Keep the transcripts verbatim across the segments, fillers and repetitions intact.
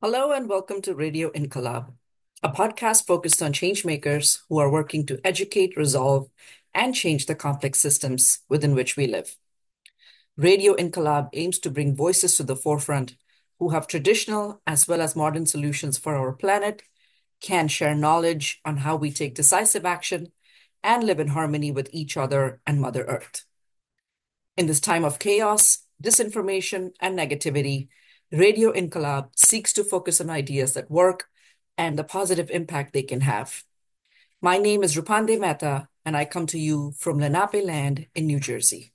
Hello and welcome to Radio Incolab, a podcast focused on changemakers who are working to educate, resolve, and change the complex systems within which we live. Radio Incolab aims to bring voices to the forefront who have traditional as well as modern solutions for our planet, can share knowledge on how we take decisive action, and live in harmony with each other and Mother Earth. In this time of chaos, disinformation, and negativity, Radio Incolab seeks to focus on ideas that work and the positive impact they can have. My name is Rupande Mehta, and I come to you from Lenape Land in New Jersey.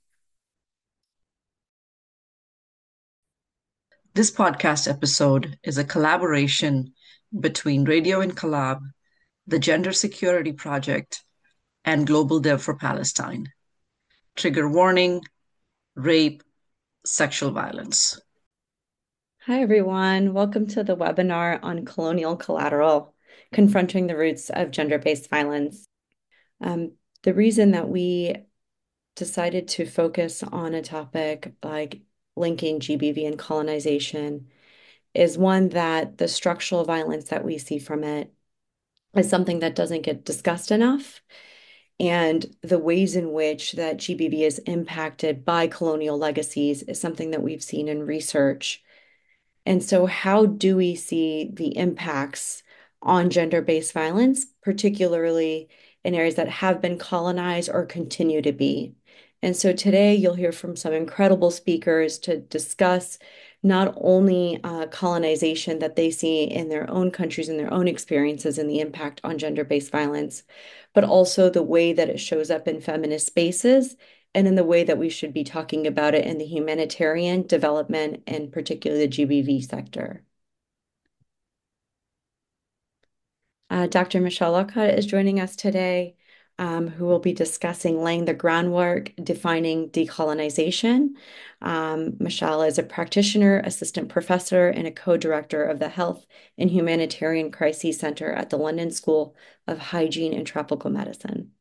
This podcast episode is a collaboration between Radio Incolab, the Gender Security Project, and Global Dev for Palestine. Trigger warning, rape, sexual violence. Hi, everyone. Welcome to the webinar on colonial collateral, confronting the roots of gender-based violence. Um, the reason that we decided to focus on a topic like linking G B V and colonization is one that the structural violence that we see from it is something that doesn't get discussed enough. And the ways in which that G B V is impacted by colonial legacies is something that we've seen in research. And so how do we see the impacts on gender-based violence, particularly in areas that have been colonized or continue to be? And so today you'll hear from some incredible speakers to discuss not only uh, colonization that they see in their own countries and their own experiences and the impact on gender-based violence, but also the way that it shows up in feminist spaces and in the way that we should be talking about it in the humanitarian development and particularly the G B V sector. Uh, Doctor Michelle Lockhart is joining us today, um, who will be discussing laying the groundwork, defining decolonization. Um, Michelle is a practitioner, assistant professor, and a co-director of the Health and Humanitarian Crises Center at the London School of Hygiene and Tropical Medicine.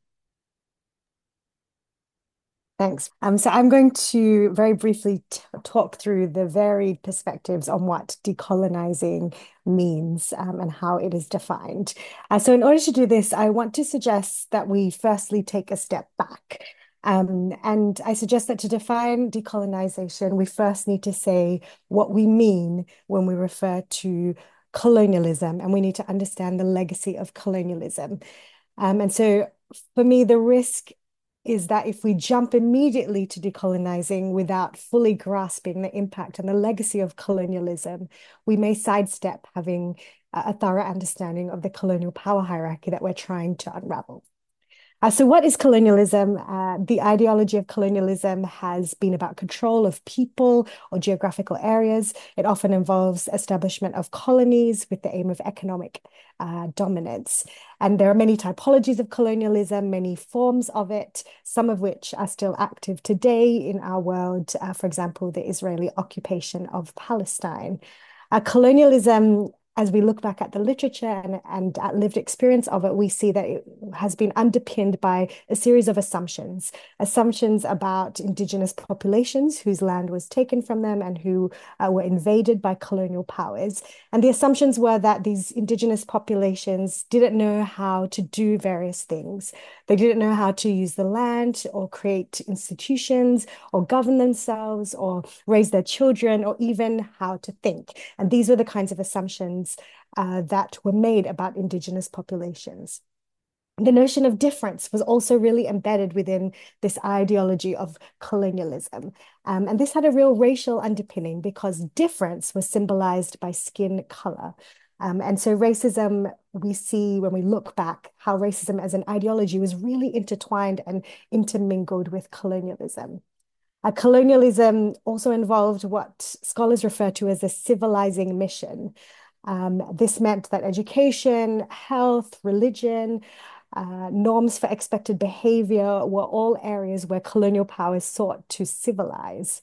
Thanks. Um, so I'm going to very briefly t talk through the varied perspectives on what decolonizing means um, and how it is defined. Uh, so in order to do this, I want to suggest that we firstly take a step back. Um, and I suggest that to define decolonization, we first need to say what we mean when we refer to colonialism, and we need to understand the legacy of colonialism. Um, and so for me, the risk is that if we jump immediately to decolonizing without fully grasping the impact and the legacy of colonialism, we may sidestep having a thorough understanding of the colonial power hierarchy that we're trying to unravel. Uh, so what is colonialism? Uh, the ideology of colonialism has been about control of people or geographical areas. It often involves establishment of colonies with the aim of economic uh, dominance. And there are many typologies of colonialism, many forms of it, some of which are still active today in our world. Uh, for example, the Israeli occupation of Palestine. Uh, colonialism, as we look back at the literature and, and at lived experience of it, we see that it has been underpinned by a series of assumptions, assumptions about indigenous populations whose land was taken from them and who uh, were invaded by colonial powers. And the assumptions were that these indigenous populations didn't know how to do various things. They didn't know how to use the land or create institutions or govern themselves or raise their children or even how to think. And these were the kinds of assumptions uh, that were made about indigenous populations. The notion of difference was also really embedded within this ideology of colonialism. Um, and this had a real racial underpinning because difference was symbolized by skin color. Um, and so racism, we see when we look back how racism as an ideology was really intertwined and intermingled with colonialism. Uh, colonialism also involved what scholars refer to as a civilizing mission. Um, this meant that education, health, religion, uh, norms for expected behavior were all areas where colonial powers sought to civilize.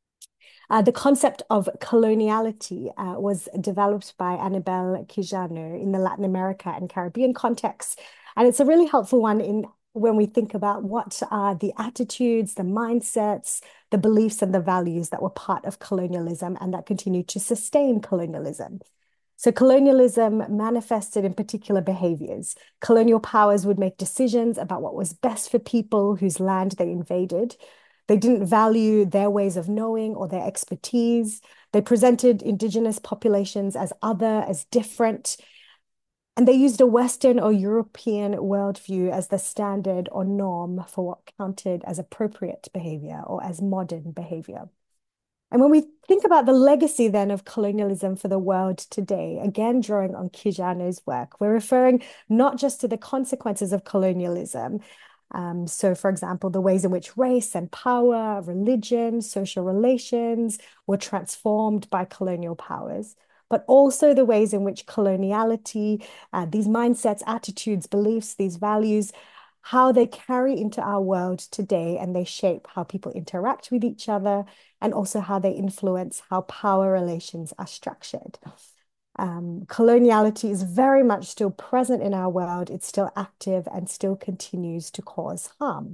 Uh, the concept of coloniality uh, was developed by Anibal Quijano in the Latin America and Caribbean context. And it's a really helpful one in when we think about what are the attitudes, the mindsets, the beliefs, and the values that were part of colonialism and that continue to sustain colonialism. So colonialism manifested in particular behaviors. Colonial powers would make decisions about what was best for people whose land they invaded. They didn't value their ways of knowing or their expertise. They presented indigenous populations as other, as different. And they used a Western or European worldview as the standard or norm for what counted as appropriate behavior or as modern behavior. And when we think about the legacy then of colonialism for the world today, again, drawing on Quijano's work, we're referring not just to the consequences of colonialism. Um, so, for example, the ways in which race and power, religion, social relations were transformed by colonial powers, but also the ways in which coloniality, uh, these mindsets, attitudes, beliefs, these values, how they carry into our world today, and they shape how people interact with each other, and also how they influence how power relations are structured. Um, coloniality is very much still present in our world. It's still active and still continues to cause harm.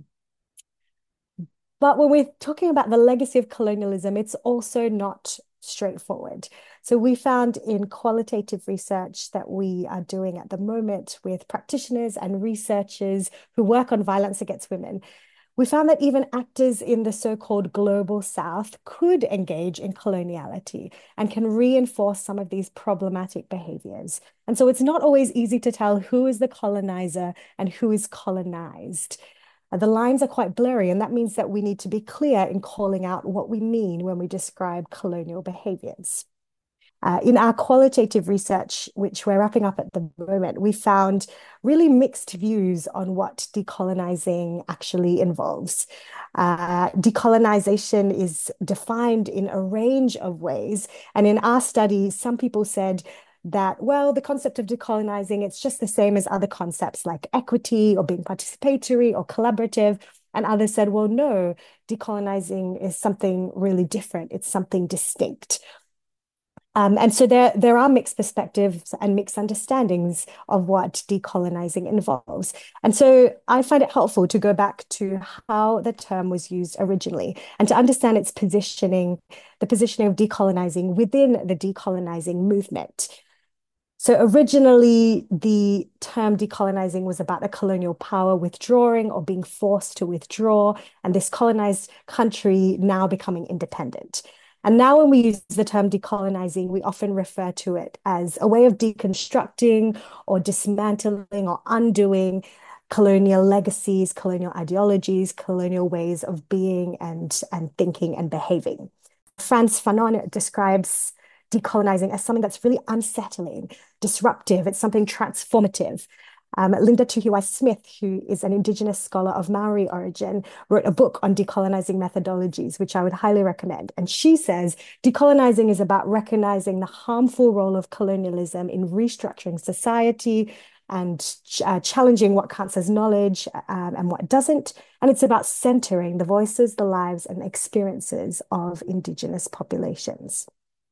But when we're talking about the legacy of colonialism, it's also not straightforward. So we found in qualitative research that we are doing at the moment with practitioners and researchers who work on violence against women, we found that even actors in the so-called global South could engage in coloniality and can reinforce some of these problematic behaviors. And so it's not always easy to tell who is the colonizer and who is colonized. The lines are quite blurry, and that means that we need to be clear in calling out what we mean when we describe colonial behaviors. Uh, in our qualitative research, which we're wrapping up at the moment, we found really mixed views on what decolonizing actually involves. Uh, decolonization is defined in a range of ways. And in our study, some people said that, well, the concept of decolonizing, it's just the same as other concepts like equity or being participatory or collaborative. And others said, well, no, decolonizing is something really different. It's something distinct. Um, and so there, there are mixed perspectives and mixed understandings of what decolonizing involves. And so I find it helpful to go back to how the term was used originally and to understand its positioning, the positioning of decolonizing within the decolonizing movement. So originally, the term decolonizing was about a colonial power withdrawing or being forced to withdraw, and this colonized country now becoming independent. And now when we use the term decolonizing, we often refer to it as a way of deconstructing or dismantling or undoing colonial legacies, colonial ideologies, colonial ways of being and, and thinking and behaving. Frantz Fanon describes decolonizing as something that's really unsettling, disruptive. It's something transformative. Um, Linda Tuhiwai-Smith, who is an Indigenous scholar of Maori origin, wrote a book on decolonizing methodologies, which I would highly recommend. And she says decolonizing is about recognizing the harmful role of colonialism in restructuring society and uh, challenging what counts as knowledge um, and what doesn't. And it's about centering the voices, the lives, and experiences of Indigenous populations.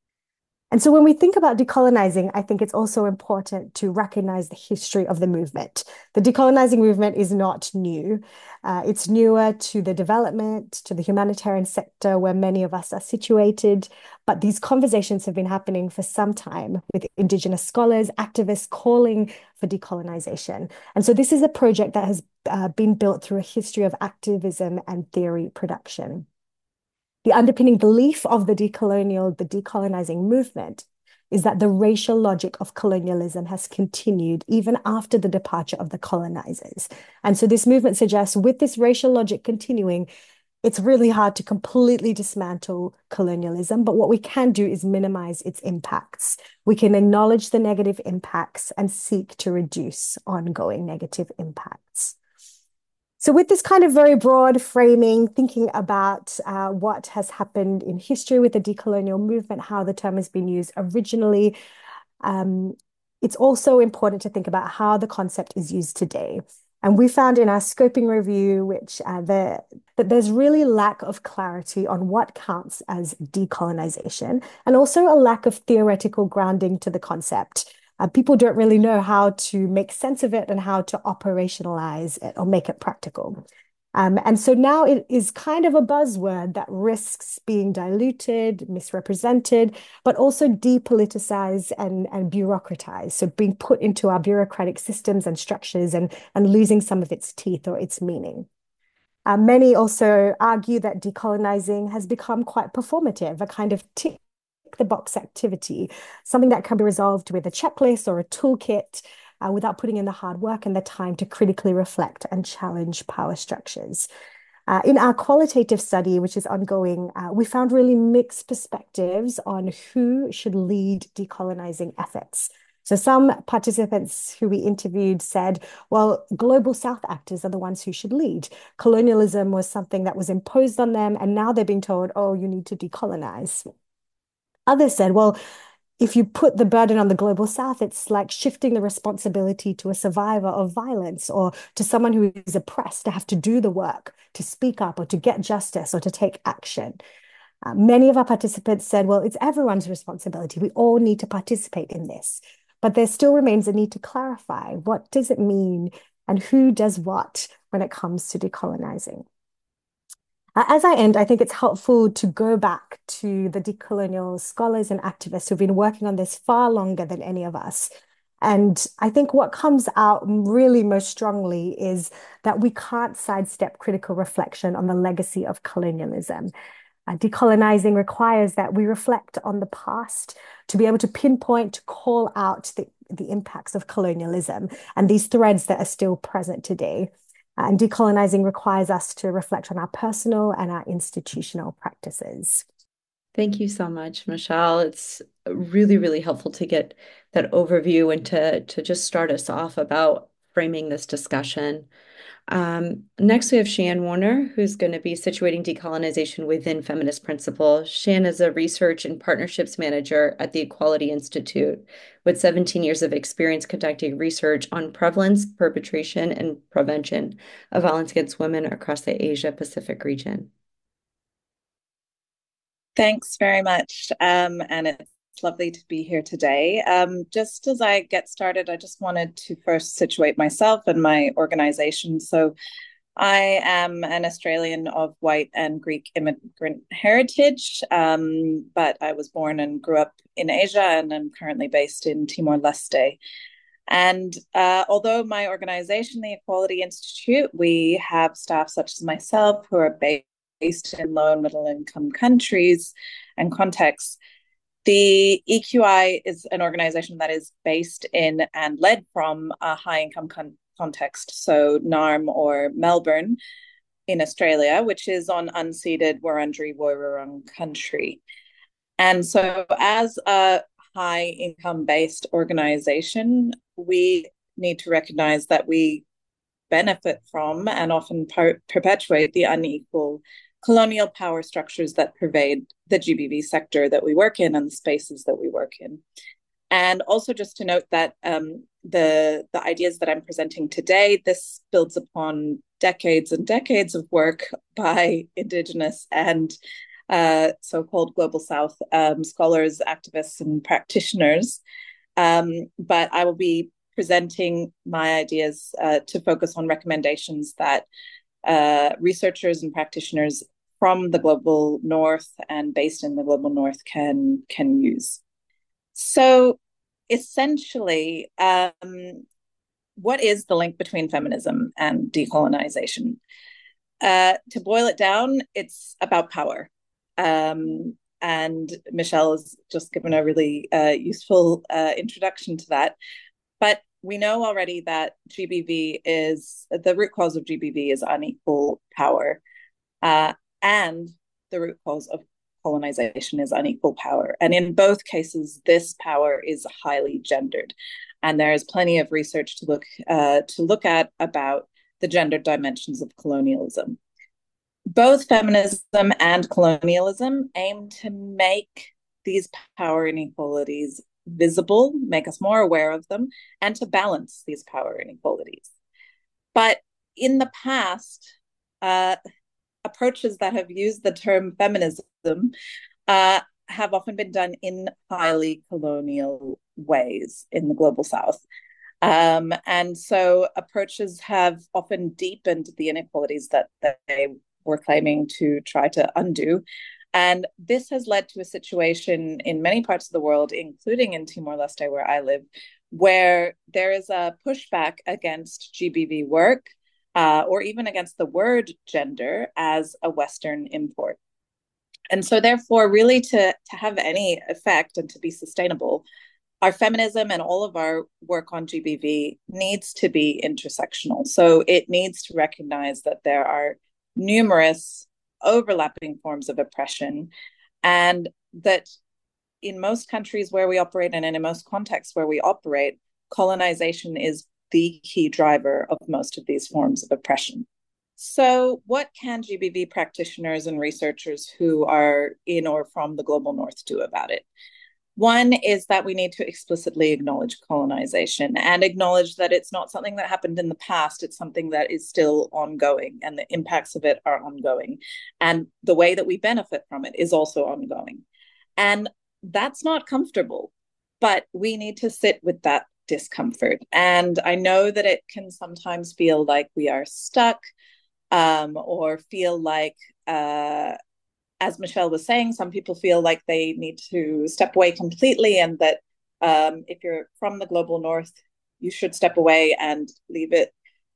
And so when we think about decolonizing, I think it's also important to recognize the history of the movement. The decolonizing movement is not new. Uh, it's newer to the development, to the humanitarian sector where many of us are situated. But these conversations have been happening for some time with Indigenous scholars, activists calling for decolonization. And so this is a project that has uh, been built through a history of activism and theory production. The underpinning belief of the decolonial, the decolonizing movement is that the racial logic of colonialism has continued even after the departure of the colonizers. And so this movement suggests with this racial logic continuing, it's really hard to completely dismantle colonialism, but what we can do is minimize its impacts. We can acknowledge the negative impacts and seek to reduce ongoing negative impacts. So with this kind of very broad framing, thinking about uh, what has happened in history with the decolonial movement, how the term has been used originally, um, it's also important to think about how the concept is used today. And we found in our scoping review, which uh, the, that there's really lack of clarity on what counts as decolonization, and also a lack of theoretical grounding to the concept. Uh, people don't really know how to make sense of it and how to operationalize it or make it practical. Um, and so now it is kind of a buzzword that risks being diluted, misrepresented, but also depoliticized and, and bureaucratized. So being put into our bureaucratic systems and structures and, and losing some of its teeth or its meaning. Uh, many also argue that decolonizing has become quite performative, a kind of tick the box activity, something that can be resolved with a checklist or a toolkit uh, without putting in the hard work and the time to critically reflect and challenge power structures. Uh, in our qualitative study, which is ongoing, uh, we found really mixed perspectives on who should lead decolonizing efforts. So some participants who we interviewed said, well, global South actors are the ones who should lead. Colonialism was something that was imposed on them, and now they're being told, oh, you need to decolonize. Others said, well, if you put the burden on the global South, it's like shifting the responsibility to a survivor of violence or to someone who is oppressed to have to do the work, to speak up or to get justice or to take action. Uh, many of our participants said, well, it's everyone's responsibility. We all need to participate in this. But there still remains a need to clarify what does it mean and who does what when it comes to decolonizing. As I end, I think it's helpful to go back to the decolonial scholars and activists who've been working on this far longer than any of us. And I think what comes out really most strongly is that we can't sidestep critical reflection on the legacy of colonialism. Uh, decolonizing requires that we reflect on the past to be able to pinpoint, to call out the, the impacts of colonialism and these threads that are still present today. And decolonizing requires us to reflect on our personal and our institutional practices. Thank you so much, Michelle. It's really, really helpful to get that overview and to, to just start us off about framing this discussion. Um, next, we have Shan Warner, who's going to be situating decolonization within feminist principle. Shan is a research and partnerships manager at the Equality Institute with seventeen years of experience conducting research on prevalence, perpetration, and prevention of violence against women across the Asia-Pacific region. Thanks very much. Um, and it's lovely to be here today. Um, just as I get started, I just wanted to first situate myself and my organization. So I am an Australian of white and Greek immigrant heritage, um, but I was born and grew up in Asia, and I'm currently based in Timor-Leste. And uh, although my organization, the Equality Institute, we have staff such as myself who are based based in low and middle income countries and contexts, the E Q I is an organization that is based in and led from a high income con- context. So N A R M or Melbourne in Australia, which is on unceded Wurundjeri Woiwurrung country. And so as a high income based organization, we need to recognize that we benefit from and often per- perpetuate the unequal colonial power structures that pervade the G B V sector that we work in and the spaces that we work in. And also just to note that um, the, the ideas that I'm presenting today, this builds upon decades and decades of work by Indigenous and uh, so-called Global South um, scholars, activists, and practitioners. Um, but I will be presenting my ideas uh, to focus on recommendations that uh, researchers and practitioners from the global north and based in the global north can can use. So essentially, um, what is the link between feminism and decolonization? Uh, to boil it down, it's about power. Um, and Michelle has just given a really uh, useful uh, introduction to that. But we know already that G B V is, the root cause of G B V is unequal power. Uh, and the root cause of colonization is unequal power. And in both cases, this power is highly gendered. And there is plenty of research to look uh, to look at about the gendered dimensions of colonialism. Both feminism and colonialism aim to make these power inequalities visible, make us more aware of them, and to balance these power inequalities. But in the past, uh, approaches that have used the term feminism uh, have often been done in highly colonial ways in the global South. Um, and so approaches have often deepened the inequalities that, that they were claiming to try to undo. And this has led to a situation in many parts of the world, including in Timor-Leste, where I live, where there is a pushback against G B V work, uh, or even against the word gender as a Western import. And so therefore, really to, to have any effect and to be sustainable, our feminism and all of our work on G B V needs to be intersectional. So it needs to recognize that there are numerous overlapping forms of oppression, and that in most countries where we operate and in most contexts where we operate, colonization is the key driver of most of these forms of oppression. So what can G B V practitioners and researchers who are in or from the global north do about it? One is that we need to explicitly acknowledge colonization and acknowledge that it's not something that happened in the past. It's something that is still ongoing, and the impacts of it are ongoing. And the way that we benefit from it is also ongoing. And that's not comfortable, but we need to sit with that discomfort. And I know that it can sometimes feel like we are stuck, um, or feel like, uh, as Michelle was saying, some people feel like they need to step away completely, and that um, if you're from the global north, you should step away and leave it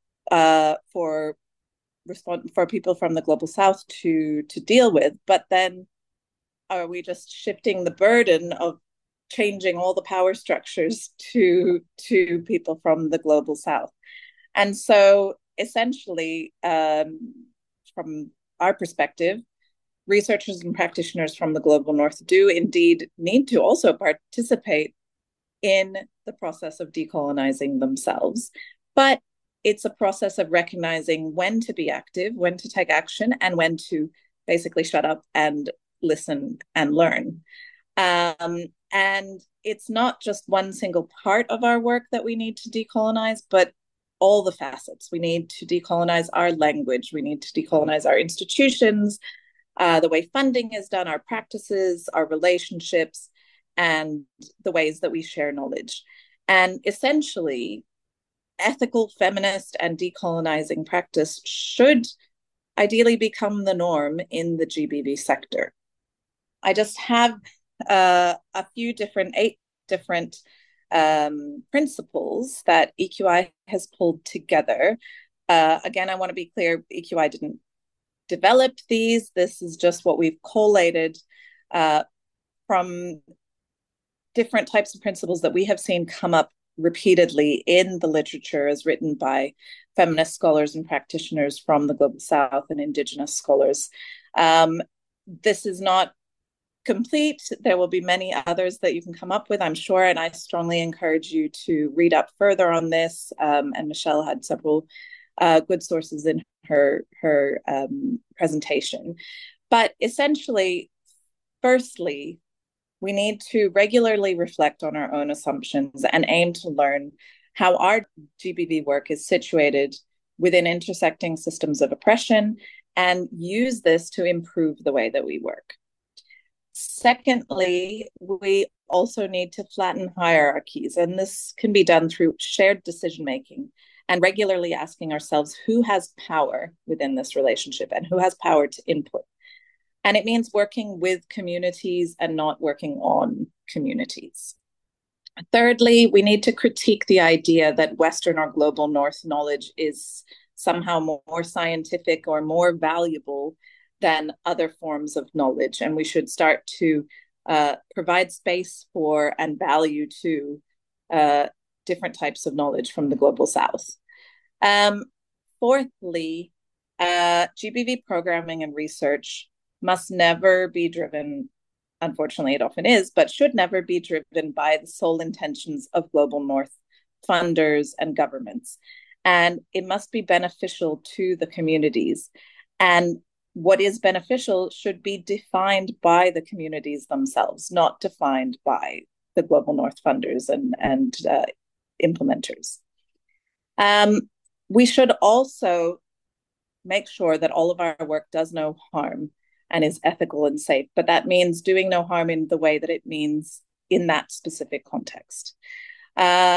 uh, for respond for people from the global south to to deal with. But then, are we just shifting the burden of changing all the power structures to to people from the global south? And so, essentially, um, from our perspective, researchers and practitioners from the global north do indeed need to also participate in the process of decolonizing themselves. But it's a process of recognizing when to be active, when to take action, and when to basically shut up and listen and learn. Um, and it's not just one single part of our work that we need to decolonize, but all the facets. We need to decolonize our language. We need to decolonize our institutions, Uh, the way funding is done, our practices, our relationships, and the ways that we share knowledge. And essentially, ethical, feminist, and decolonizing practice should ideally become the norm in the G B V sector. I just have uh, a few different, eight different um, principles that E Q I has pulled together. Uh, again, I want to be clear, E Q I didn't developed these. This is just what we've collated uh, from different types of principles that we have seen come up repeatedly in the literature as written by feminist scholars and practitioners from the global south and indigenous scholars. Um, this is not complete. There will be many others that you can come up with, I'm sure, and I strongly encourage you to read up further on this. Um, and Michelle had several uh, good sources in her her um, presentation. But essentially, firstly, we need to regularly reflect on our own assumptions and aim to learn how our G B V work is situated within intersecting systems of oppression, and use this to improve the way that we work. Secondly, we also need to flatten hierarchies, and this can be done through shared decision making and regularly asking ourselves who has power within this relationship and who has power to input. And it means working with communities and not working on communities. Thirdly, we need to critique the idea that Western or global North knowledge is somehow more scientific or more valuable than other forms of knowledge. And we should start to uh, provide space for and value to uh, different types of knowledge from the global South. Um, fourthly, uh, G B V programming and research must never be driven, unfortunately it often is, but should never be driven by the sole intentions of global North funders and governments. And it must be beneficial to the communities. And what is beneficial should be defined by the communities themselves, not defined by the global North funders and, and uh, implementers. Um, we should also make sure that all of our work does no harm and is ethical and safe, but that means doing no harm in the way that it means in that specific context. Uh,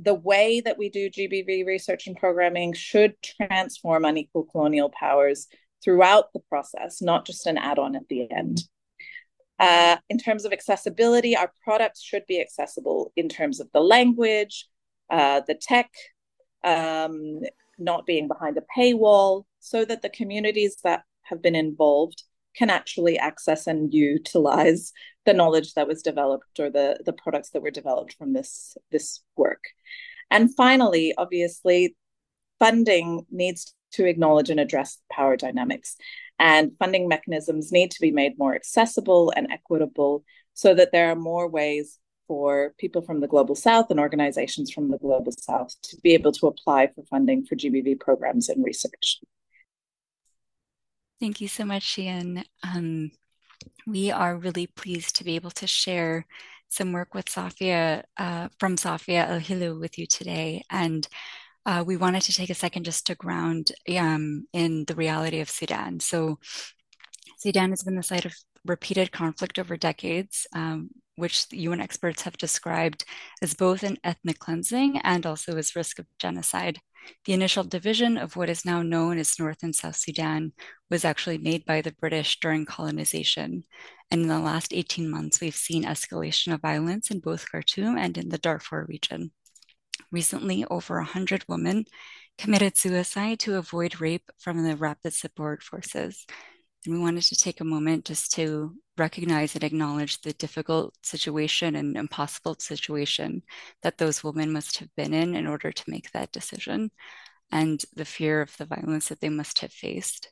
the way that we do G B V research and programming should transform unequal colonial powers throughout the process, not just an add-on at the end. Uh, in terms of accessibility, our products should be accessible in terms of the language, uh, the tech, um, not being behind a paywall, so that the communities that have been involved can actually access and utilize the knowledge that was developed, or the, the products that were developed from this, this work. And finally, obviously, funding needs to acknowledge and address power dynamics. And funding mechanisms need to be made more accessible and equitable, so that there are more ways for people from the Global South and organizations from the Global South to be able to apply for funding for G B V programs and research. Thank you so much, Xian. Um, we are really pleased to be able to share some work with Safia, uh, from Safia El-Hillou with you today. And uh, we wanted to take a second just to ground um, in the reality of Sudan. So Sudan has been the site of repeated conflict over decades, um, which the U N experts have described as both an ethnic cleansing and also as risk of genocide. The initial division of what is now known as North and South Sudan was actually made by the British during colonization. And in the last eighteen months, we've seen escalation of violence in both Khartoum and in the Darfur region. Recently, over one hundred women committed suicide to avoid rape from the Rapid Support Forces. And we wanted to take a moment just to recognize and acknowledge the difficult situation and impossible situation that those women must have been in in order to make that decision, and the fear of the violence that they must have faced.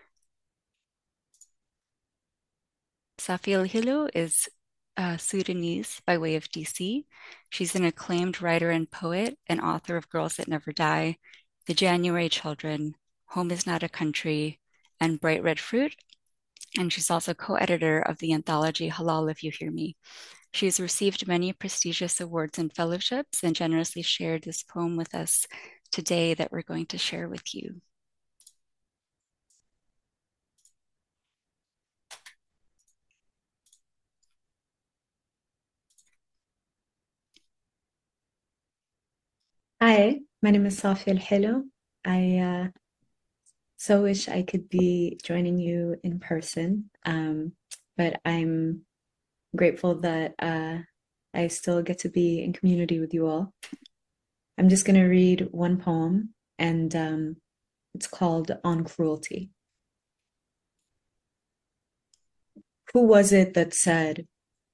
Safia El-Hillou is uh, Sudanese by way of D C. She's an acclaimed writer and poet and author of Girls That Never Die, The January Children, Home Is Not a Country, and Bright Red Fruit. And she's also co-editor of the anthology Halal If You Hear Me. She has received many prestigious awards and fellowships and generously shared this poem with us today that we're going to share with you. Hi, my name is Safia El-Hillou. I uh, so wish I could be joining you in person, um, but I'm grateful that uh, I still get to be in community with you all. I'm just going to read one poem, and um, it's called On Cruelty. Who was it that said,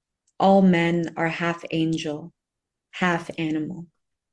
all men are half angel, half animal?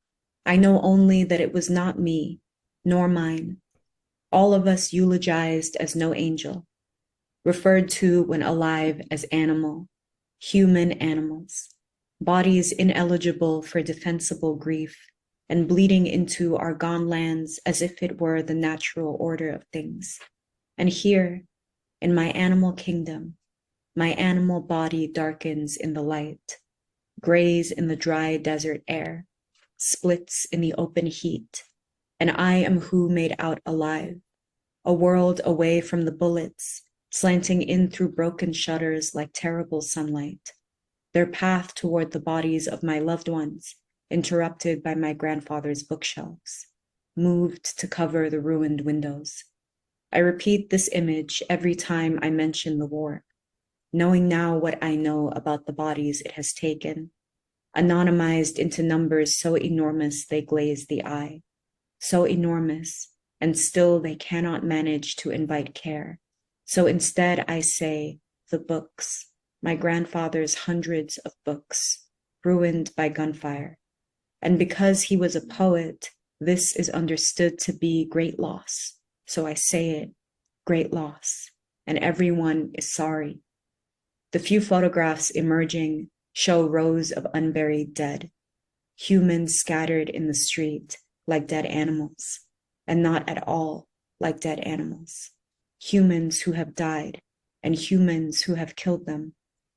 I know only that it was not me, nor mine. All of us eulogized as no angel, referred to when alive as animal, human animals, bodies ineligible for defensible grief, and bleeding into our gone lands as if it were the natural order of things. And here, in my animal kingdom, my animal body darkens in the light, grays in the dry desert air, splits in the open heat, and I am who made out alive, a world away from the bullets, slanting in through broken shutters like terrible sunlight, their path toward the bodies of my loved ones, interrupted by my grandfather's bookshelves, moved to cover the ruined windows. I repeat this image every time I mention the war, knowing now what I know about the bodies it has taken, anonymized into numbers so enormous they glaze the eye, so enormous, and still they cannot manage to invite care. So instead I say, the books, my grandfather's hundreds of books, ruined by gunfire. And because he was a poet, this is understood to be great loss. So I say it, great loss, and everyone is sorry. The few photographs emerging show rows of unburied dead, humans scattered in the street like dead animals, and not at all like dead animals. Humans who have died and humans who have killed them.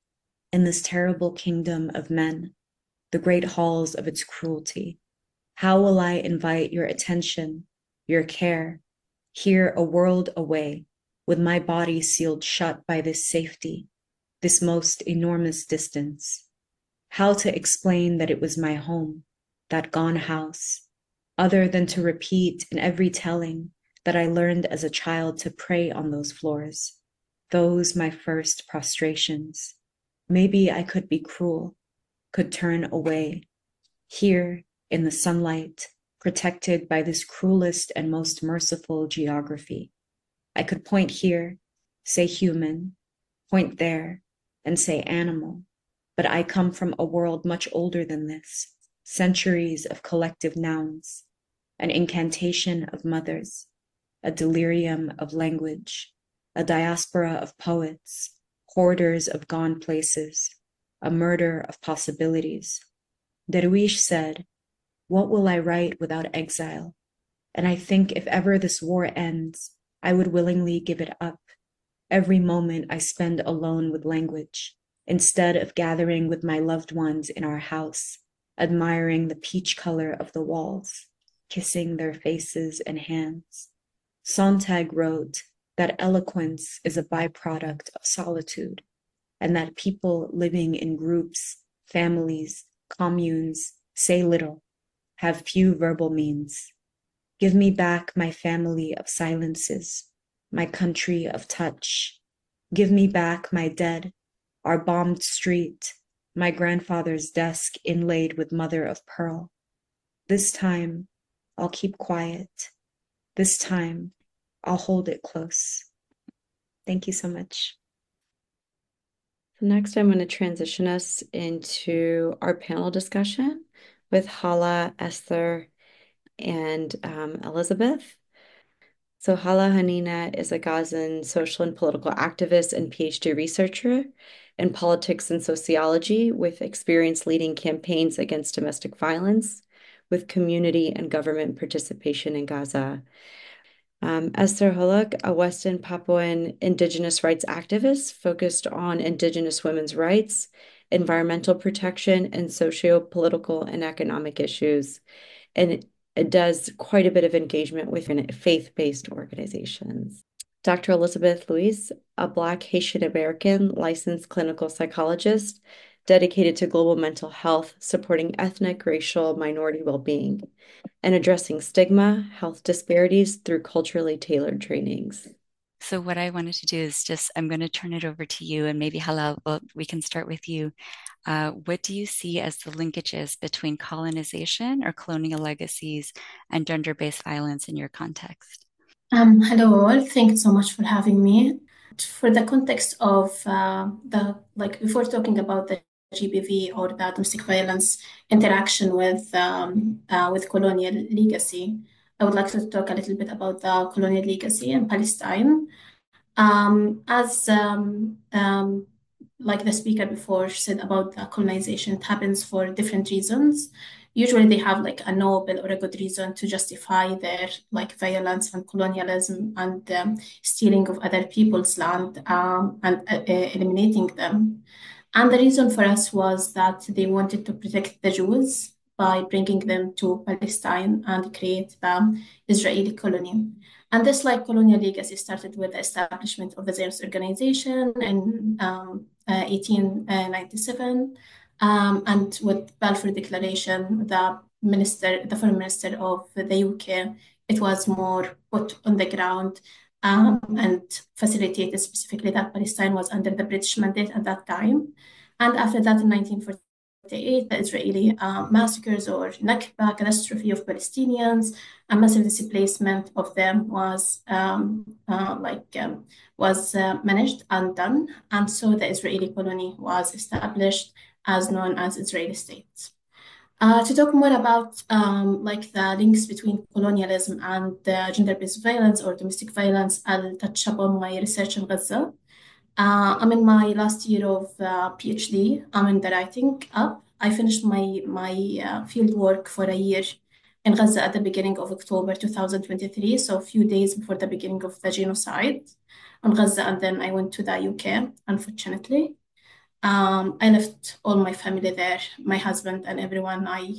In this terrible kingdom of men, the great halls of its cruelty, how will I invite your attention, your care, here a world away, with my body sealed shut by this safety, this most enormous distance? How to explain that it was my home, that gone house, other than to repeat in every telling that I learned as a child to pray on those floors, those my first prostrations. Maybe I could be cruel, could turn away. Here, in the sunlight, protected by this cruelest and most merciful geography, I could point here, say human, point there, and say animal. But I come from a world much older than this, centuries of collective nouns, an incantation of mothers, a delirium of language, a diaspora of poets, hoarders of gone places, a murder of possibilities. Derwish said, "What will I write without exile?" And I think if ever this war ends, I would willingly give it up. Every moment I spend alone with language, instead of gathering with my loved ones in our house, admiring the peach color of the walls, kissing their faces and hands. Sontag wrote that eloquence is a byproduct of solitude, and that people living in groups, families, communes say little, have few verbal means. Give me back my family of silences, my country of touch. Give me back my dead, our bombed street, my grandfather's desk inlaid with mother of pearl. This time, I'll keep quiet. This time, I'll hold it close. Thank you so much. Next, I'm going to transition us into our panel discussion with Hala, Esther, and um, Elizabeth. So Hala Hanina is a Gazan social and political activist and PhD researcher in politics and sociology with experience leading campaigns against domestic violence with community and government participation in Gaza. Um, Esther Huluk, a Western Papuan Indigenous rights activist focused on Indigenous women's rights, environmental protection, and socio-political and economic issues. And it, it does quite a bit of engagement within faith-based organizations. Doctor Elizabeth Luis, a Black Haitian American licensed clinical psychologist dedicated to global mental health, supporting ethnic, racial, minority well-being, and addressing stigma, health disparities through culturally tailored trainings. So what I wanted to do is just, I'm going to turn it over to you, and maybe Hala, well, we can start with you. Uh, what do you see as the linkages between colonization or colonial legacies and gender-based violence in your context? Um, hello all, thank you so much for having me. For the context of uh, the, like before talking about the G B V or the domestic violence interaction with um, uh, with colonial legacy, I would like to talk a little bit about the colonial legacy in Palestine. Um, as um, um, like the speaker before said about the colonization, it happens for different reasons. Usually they have like a noble or a good reason to justify their like violence and colonialism and um, stealing of other people's land um, and uh, uh, eliminating them. And the reason for us was that they wanted to protect the Jews by bringing them to Palestine and create the Israeli colony. And this like colonial legacy started with the establishment of the Zionist organization in um, uh, eighteen ninety-seven. Um, and with Balfour Declaration, the minister, the foreign minister of the U K, it was more put on the ground um, and facilitated specifically that Palestine was under the British mandate at that time. And after that, in nineteen forty-eight, the Israeli uh, massacres or Nakba, catastrophe of Palestinians, a massive displacement of them was um, uh, like um, was uh, managed and done, and so the Israeli colony was established as known as Israeli state. Uh, to talk more about um, like the links between colonialism and uh, gender-based violence or domestic violence, I'll touch upon my research in Gaza. Uh, I'm in my last year of uh, PhD. I'm in the writing up. I finished my my uh, field work for a year in Gaza at the beginning of October two thousand twenty-three, so a few days before the beginning of the genocide on Gaza, and then I went to the U K, unfortunately. Um, I left all my family there, my husband and everyone I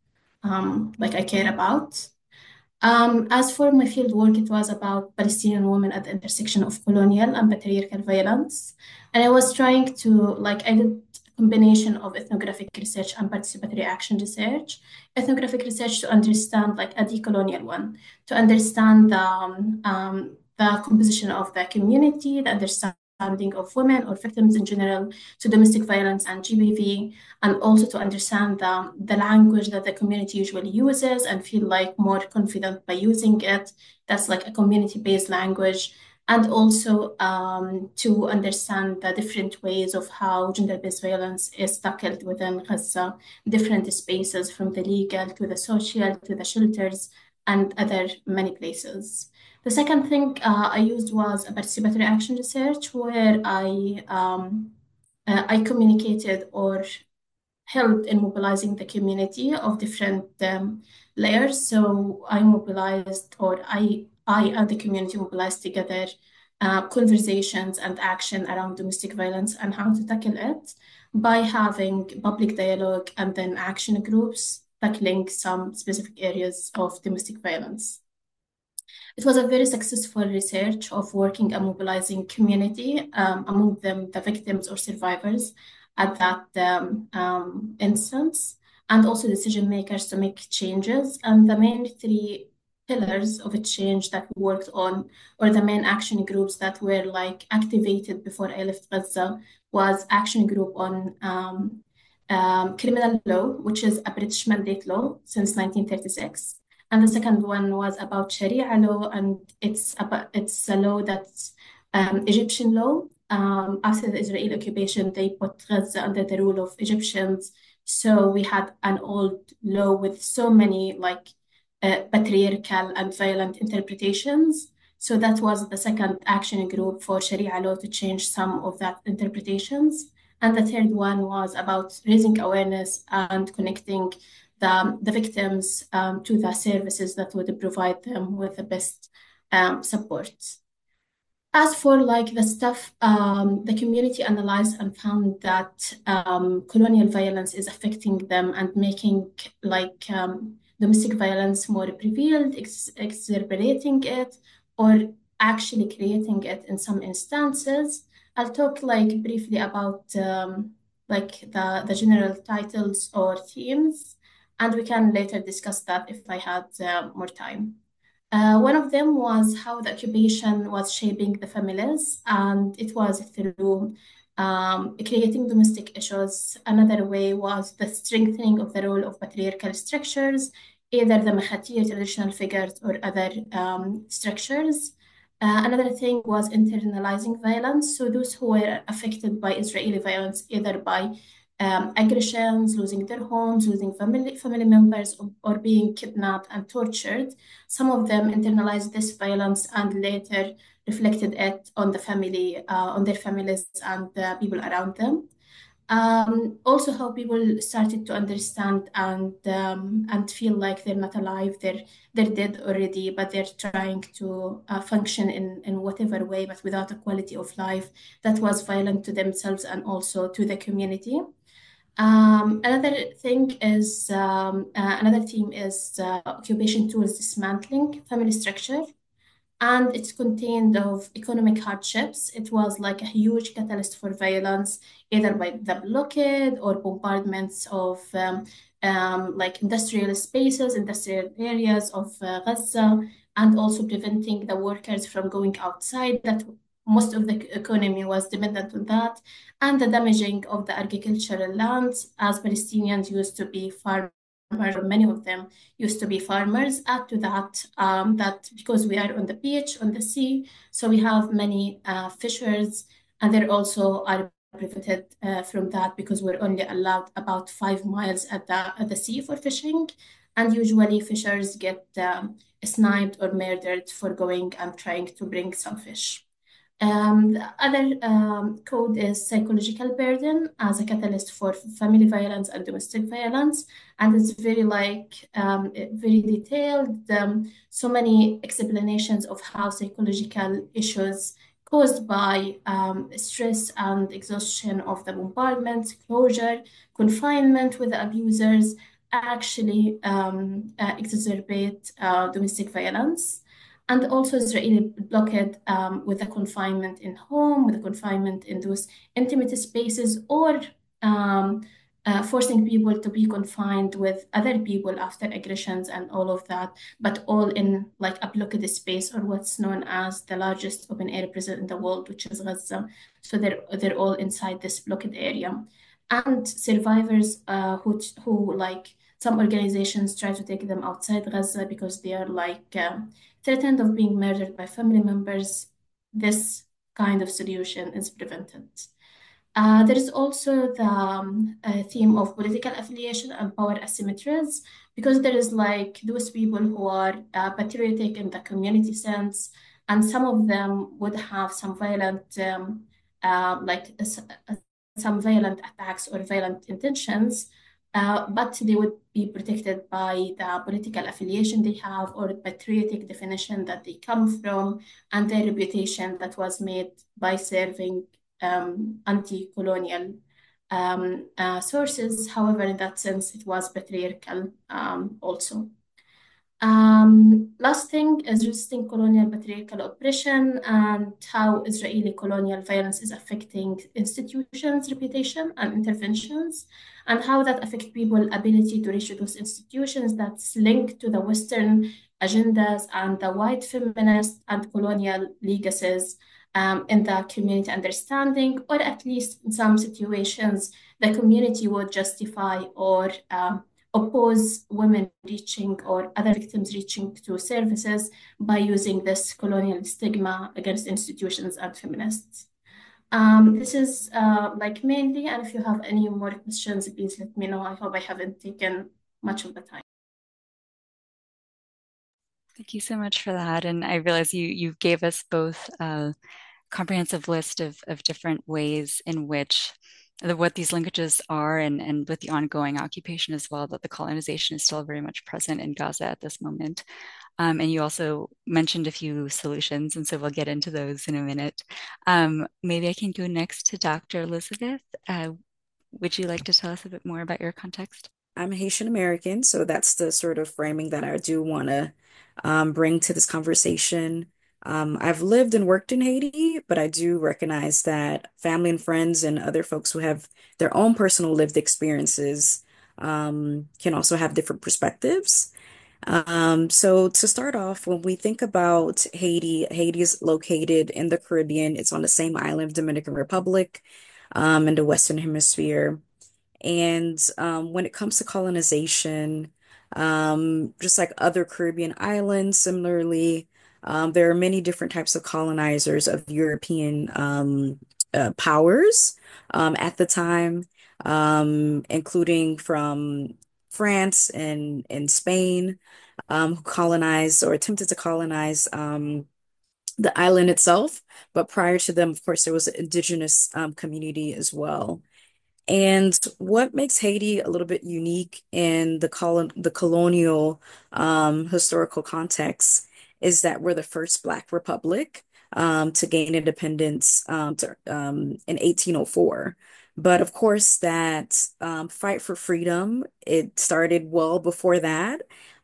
um, like I care about. Um, as for my field work, it was about Palestinian women at the intersection of colonial and patriarchal violence. And I was trying to, like, I did combination of ethnographic research and participatory action research. Ethnographic research to understand like a decolonial one, to understand the, um, um, the composition of the community, the understanding of women or victims in general to domestic violence and G B V, and also to understand the, the language that the community usually uses and feel like more confident by using it. That's like a community-based language. And also um, to understand the different ways of how gender-based violence is tackled within Gaza, different spaces from the legal to the social to the shelters and other many places. The second thing uh, I used was a participatory action research where I um, uh, I communicated or helped in mobilizing the community of different um, layers. So I mobilized, or I, I and the community mobilized together uh, conversations and action around domestic violence and how to tackle it by having public dialogue and then action groups tackling some specific areas of domestic violence. It was a very successful research of working and mobilizing community, um, among them the victims or survivors at that um, um, instance, and also decision makers to make changes. And the main three pillars of a change that we worked on, or the main action groups that were like activated before I left Gaza, was action group on um, um, criminal law, which is a British mandate law since nineteen thirty-six. And the second one was about Sharia law, and it's about it's a law that's um, Egyptian law. Um, after the Israeli occupation, they put Gaza under the rule of Egyptians. So we had an old law with so many like uh, patriarchal and violent interpretations. So that was the second action group for Sharia law to change some of that interpretations. And the third one was about raising awareness and connecting the, the victims um, to the services that would provide them with the best um, support. As for like the stuff, um, the community analyzed and found that um, colonial violence is affecting them and making like um, domestic violence more prevalent, ex exacerbating it, or actually creating it in some instances. I'll talk like briefly about um, like the, the general titles or themes, and we can later discuss that if I had uh, more time. Uh, one of them was how the occupation was shaping the families, and it was through um, creating domestic issues. Another way was the strengthening of the role of patriarchal structures, either the Mahatir traditional figures or other um, structures. Uh, another thing was internalizing violence. So those who were affected by Israeli violence, either by Um, aggressions, losing their homes, losing family family members, or, or being kidnapped and tortured. Some of them internalized this violence and later reflected it on the family, uh, on their families and the people around them. Um, also, how people started to understand and um, and feel like they're not alive, they're they're dead already, but they're trying to uh, function in in whatever way, but without a quality of life that was violent to themselves and also to the community. Um, another thing is, um, uh, another theme is uh, occupation towards dismantling family structure, and it's contained of economic hardships. It was like a huge catalyst for violence, either by the blockade or bombardments of um, um, like industrial spaces, industrial areas of uh, Gaza, and also preventing the workers from going outside. That most of the economy was dependent on that, and the damaging of the agricultural lands, as Palestinians used to be farmers, many of them used to be farmers. Add to that um, that because we are on the beach, on the sea, so we have many uh, fishers, and they also are prevented uh, from that because we're only allowed about five miles at the, at the sea for fishing, and usually fishers get um, sniped or murdered for going and trying to bring some fish. Um, the other um, code is psychological burden as a catalyst for family violence and domestic violence, and it's very like um, very detailed. Um, so many explanations of how psychological issues caused by um, stress and exhaustion of the bombardment, closure, confinement with the abusers actually um, uh, exacerbate uh, domestic violence. And also Israeli blockade um, with the confinement in home, with the confinement in those intimate spaces, or um, uh, forcing people to be confined with other people after aggressions and all of that, but all in like a blockade space, or what's known as the largest open air prison in the world, which is Gaza. So they're they're all inside this blockade area. And survivors uh, who who like some organizations try to take them outside Gaza because they are like um, threatened of being murdered by family members. This kind of solution is prevented. Uh, there is also the um, uh, theme of political affiliation and power asymmetries, because there is like those people who are uh, patriotic in the community sense, and some of them would have some violent, um, uh, like uh, s- uh, some violent attacks or violent intentions, uh, but they would be protected by the political affiliation they have, or the patriotic definition that they come from, and their reputation that was made by serving um, anti-colonial um, uh, sources. However, in that sense, it was patriarchal um, also. Um, last thing is resisting colonial patriarchal oppression and how Israeli colonial violence is affecting institutions' reputation and interventions, and how that affect people's ability to reach those institutions that's linked to the Western agendas and the white feminist and colonial legacies um, in the community understanding, or at least in some situations, the community would justify or um, oppose women reaching or other victims reaching to services by using this colonial stigma against institutions and feminists. Um, this is uh, like mainly, and if you have any more questions, please let me know. I hope I haven't taken much of the time. Thank you so much for that. And I realize you you gave us both a comprehensive list of, of different ways in which the, what these linkages are, and, and with the ongoing occupation as well, that the colonization is still very much present in Gaza at this moment. Um, and you also mentioned a few solutions, and so we'll get into those in a minute. Um, maybe I can go next to Doctor Elizabeth. Uh, would you like to tell us a bit more about your context? I'm Haitian American, so that's the sort of framing that I do want to um, bring to this conversation. Um, I've lived and worked in Haiti, but I do recognize that family and friends and other folks who have their own personal lived experiences um, can also have different perspectives. Um, so to start off, when we think about Haiti, Haiti is located in the Caribbean. It's on the same island, Dominican Republic, um, in the Western Hemisphere. And um, when it comes to colonization, um, just like other Caribbean islands, similarly, um, there are many different types of colonizers of European um, uh, powers um, at the time, um, including from France and, and Spain, um, who colonized or attempted to colonize um, the island itself. But prior to them, of course, there was an indigenous um, community as well. And what makes Haiti a little bit unique in the colon the colonial um, historical context is that we're the first Black republic um, to gain independence um, to, um, in eighteen oh four. But of course, that um, fight for freedom, it started well before that.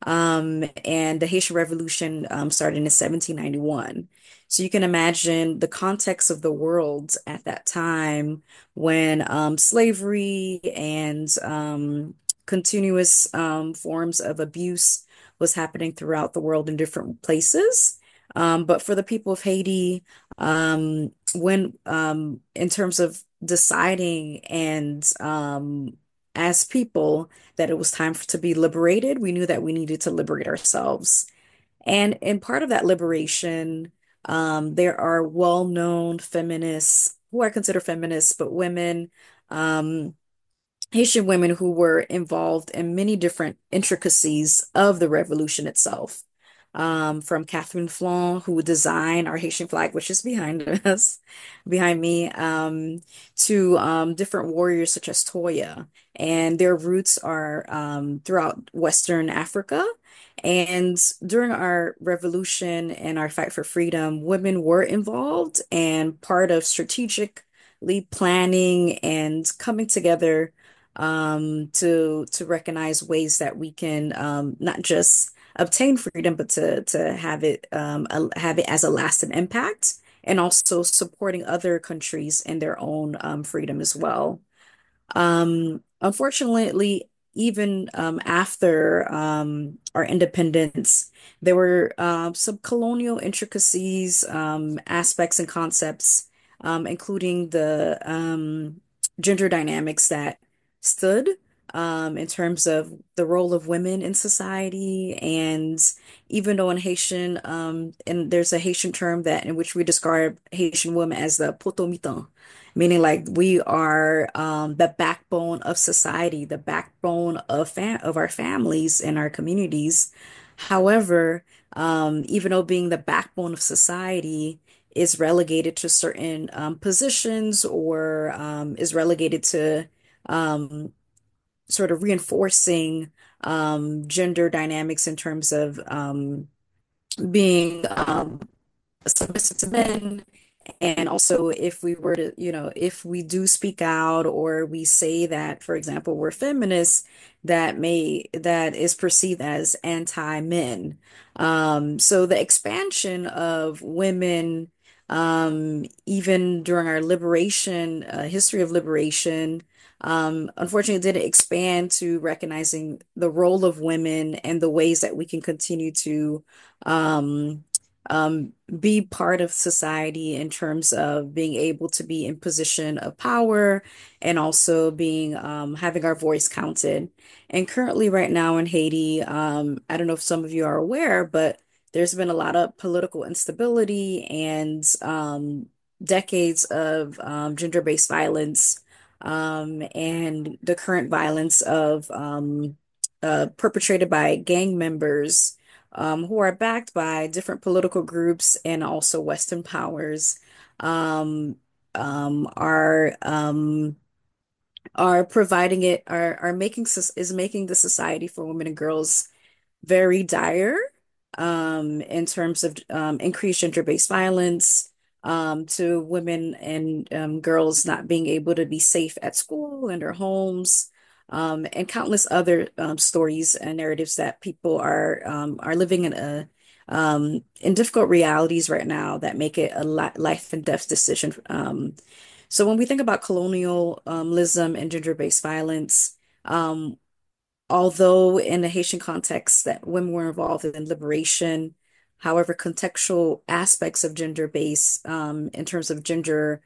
Um, and the Haitian Revolution um, started in seventeen ninety-one. So you can imagine the context of the world at that time when um, slavery and um, continuous um, forms of abuse was happening throughout the world in different places. Um, but for the people of Haiti, um, when um, in terms of deciding and um, as people that it was time for, to be liberated, we knew that we needed to liberate ourselves. And in part of that liberation, um, there are well-known feminists who I consider feminists, but women, um, Haitian women who were involved in many different intricacies of the revolution itself. Um, from Catherine Flon, who designed our Haitian flag, which is behind us, behind me, um, to um, different warriors such as Toya. And their roots are um, throughout Western Africa. And during our revolution and our fight for freedom, women were involved and part of strategically planning and coming together um, to to recognize ways that we can um, not just obtain freedom, but to to have it um, a- have it as a lasting impact, and also supporting other countries in their own um, freedom as well. Um, unfortunately, even um, after um, our independence, there were um, some colonial intricacies, um, aspects, and concepts, um, including the um, gender dynamics that stood um, in terms of the role of women in society. And even though in Haitian, um, and there's a Haitian term that in which we describe Haitian women as the potomitan, meaning like we are um, the backbone of society, the backbone of fam of our families and our communities. However, um, even though being the backbone of society is relegated to certain um, positions or um, is relegated to um, sort of reinforcing um, gender dynamics in terms of um, being um, submissive to men, and also, if we were to, you know, if we do speak out or we say that, for example, we're feminists, that may that is perceived as anti-men. Um, so the expansion of women, um, even during our liberation, uh, history of liberation, um, unfortunately, didn't expand to recognizing the role of women and the ways that we can continue to um, um, be part of society in terms of being able to be in position of power and also being um, having our voice counted. And currently, right now in Haiti, um, I don't know if some of you are aware, but there's been a lot of political instability and um, decades of um, gender-based violence um, and the current violence of um, uh, perpetrated by gang members um, who are backed by different political groups and also Western powers, um, um, are um, are providing it are are making sus- is making the society for women and girls very dire um, in terms of um, increased gender-based violence um, to women and um, girls not being able to be safe at school and their homes, um, and countless other um, stories and narratives that people are um, are living in a um, in difficult realities right now that make it a li life and death decision. Um, so when we think about colonialism and gender-based violence, um, although in the Haitian context that women were involved in liberation, however, contextual aspects of gender-based um, in terms of gender,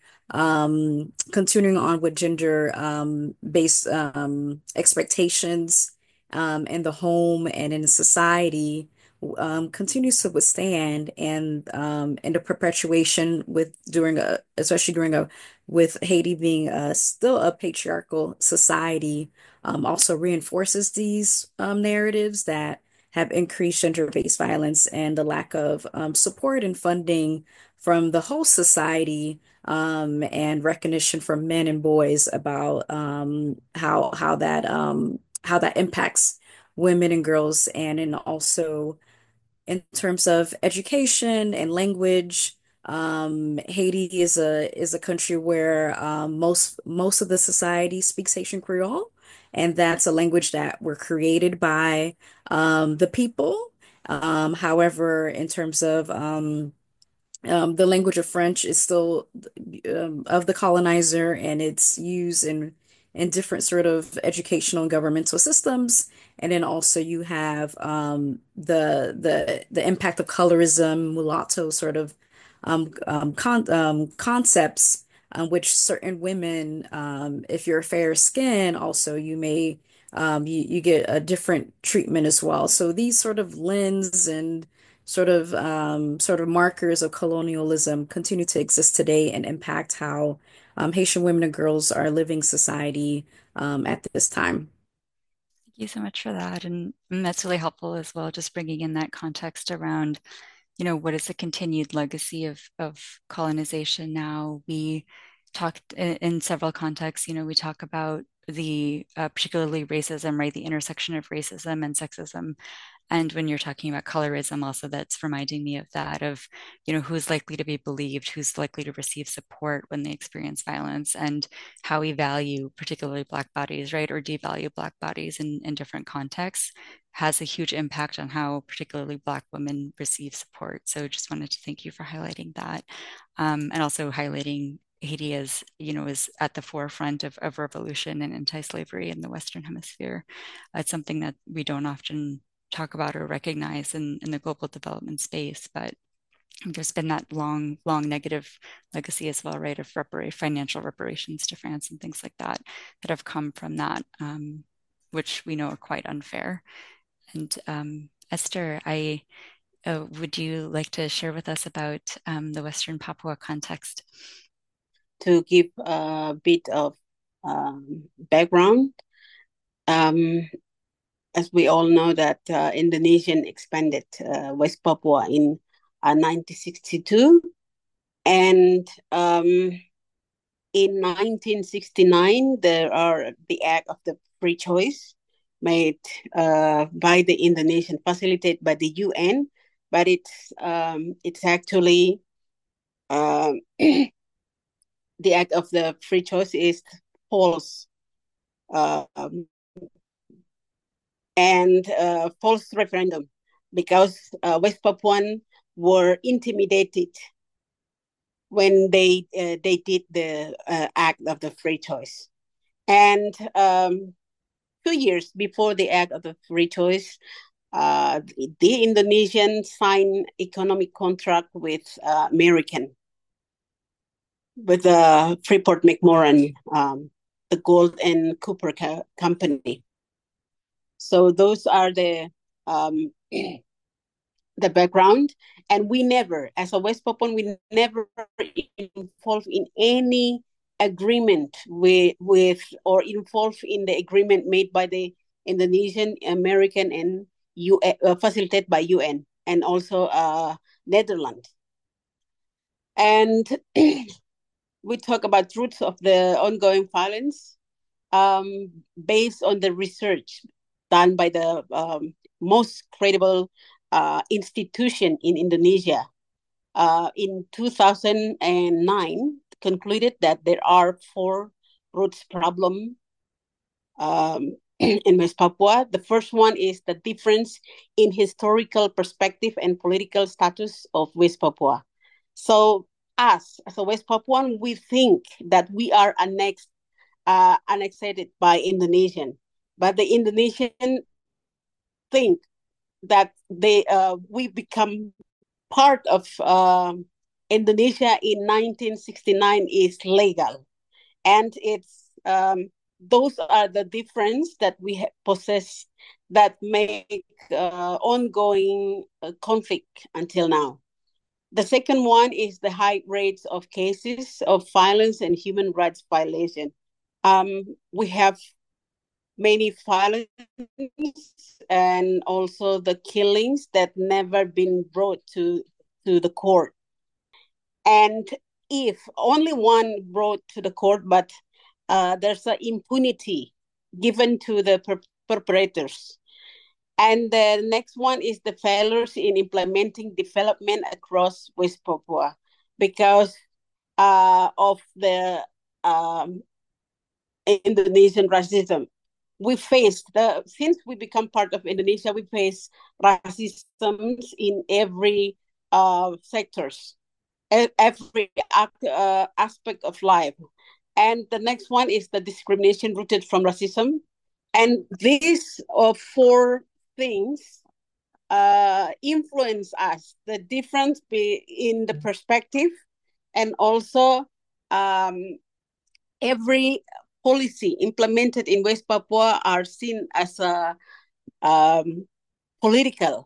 um, continuing on with gender um, based um, expectations um, in the home and in society um, continues to withstand and um, and the perpetuation with during a especially during a with Haiti being a still a patriarchal society um, also reinforces these um, narratives that have increased gender-based violence and the lack of um, support and funding from the whole society um, and recognition from men and boys about um, how how that um, how that impacts women and girls, and in also in terms of education and language. Um, Haiti is a is a country where um, most most of the society speaks Haitian Creole, and that's a language that were created by um, the people. Um, however, in terms of um, um, the language of French is still um, of the colonizer, and it's used in in different sort of educational and governmental systems. And then also you have um, the the the impact of colorism, mulatto sort of um, um, con um, concepts, um, which certain women, um, if you're fair skin, also you may um, you you get a different treatment as well. So these sort of lens and sort of um, sort of markers of colonialism continue to exist today and impact how um, Haitian women and girls are living society um, at this time. Thank you so much for that. And, and that's really helpful as well, just bringing in that context around, you know, what is the continued legacy of, of colonization now? We talked in, in several contexts, you know, we talk about the uh, particularly racism, right? The intersection of racism and sexism. And when you're talking about colorism, also that's reminding me of that, of, you know, who's likely to be believed, who's likely to receive support when they experience violence, and how we value particularly Black bodies, right, or devalue Black bodies in, in different contexts has a huge impact on how particularly Black women receive support. So just wanted to thank you for highlighting that, um, and also highlighting Haiti is, you know, is at the forefront of, of revolution and anti-slavery in the Western Hemisphere. It's something that we don't often talk about or recognize in, in the global development space, but there's been that long, long negative legacy as well, right, of repara- financial reparations to France and things like that that have come from that, um, which we know are quite unfair. And um, Esther, I uh, would you like to share with us about um, the Western Papua context? To give a bit of um, background, um, as we all know that uh, Indonesian expanded uh, West Papua in uh, nineteen sixty-two, and um, in nineteen sixty-nine there are the Act of the Free Choice made uh, by the Indonesian, facilitated by the U N, but it's um, it's actually um, the Act of the Free Choice is false. Um, and uh, false referendum, because uh, West Papuan were intimidated when they uh, they did the uh, Act of the Free Choice. And um, two years before the Act of the Free Choice, uh, the Indonesian signed economic contract with uh, American, with the Freeport McMoran, um, the gold and copper co- company. So those are the um, the background, and we never, as a West Papuan, we never involved in any agreement with with or involved in the agreement made by the Indonesian, American, and U N, uh, facilitated by U N and also uh, Netherlands. And we talk about roots of the ongoing violence, um, based on the research done by the um, most credible uh, institution in Indonesia. Uh, in two thousand nine, concluded that there are four roots problem um, in West Papua. The first one is the difference in historical perspective and political status of West Papua. So us, as a West Papuan, we think that we are annexed, uh, annexed by Indonesian, but the Indonesian think that they uh, we become part of um, Indonesia in nineteen sixty-nine is legal, and it's um, those are the difference that we ha- possess that make uh, ongoing uh, conflict until now. The second one is the high rates of cases of violence and human rights violation. Um, we have many violence and also the killings that never been brought to to the court. And if only one brought to the court, but uh, there's an impunity given to the per- perpetrators. And the next one is the failures in implementing development across West Papua because uh, of the um, Indonesian racism. We face the since we become part of Indonesia, we face racism in every uh, sectors, every uh, aspect of life. And the next one is the discrimination rooted from racism. And these uh, four things uh, influence us. The difference be in the perspective, and also um, every policy implemented in West Papua are seen as a um, political.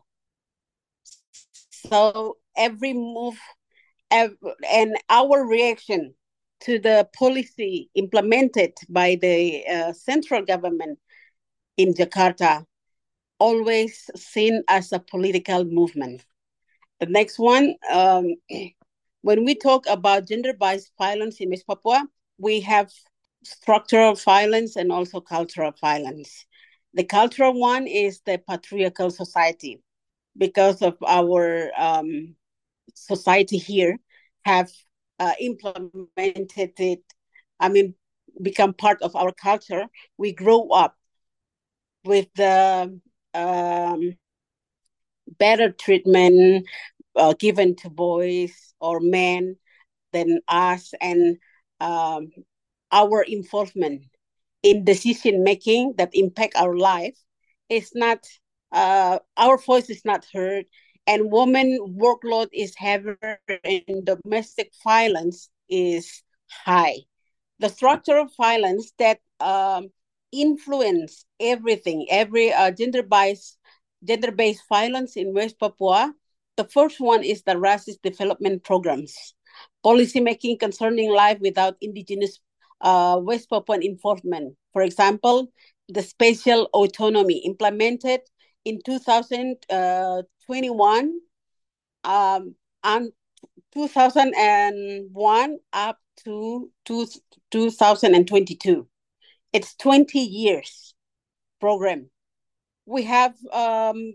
So every move ev- and our reaction to the policy implemented by the uh, central government in Jakarta always seen as a political movement. The next one, um, when we talk about gender-based violence in West Papua, we have structural violence and also cultural violence. The cultural one is the patriarchal society, because of our um, society here have uh, implemented it. I mean, become part of our culture. We grow up with the um, better treatment uh, given to boys or men than us, and um, our involvement in decision making that impact our life is not, uh, our voice is not heard, and women workload is heavier, and domestic violence is high. The structure of violence that um, influence everything, every uh, gender-based gender-based violence in West Papua. The first one is the racist development programs, policymaking concerning life without indigenous uh, West Papuan involvement. For example, the spatial autonomy implemented in two thousand twenty-one um, and two thousand one up to two thousand twenty-two. It's twenty years program. We have um,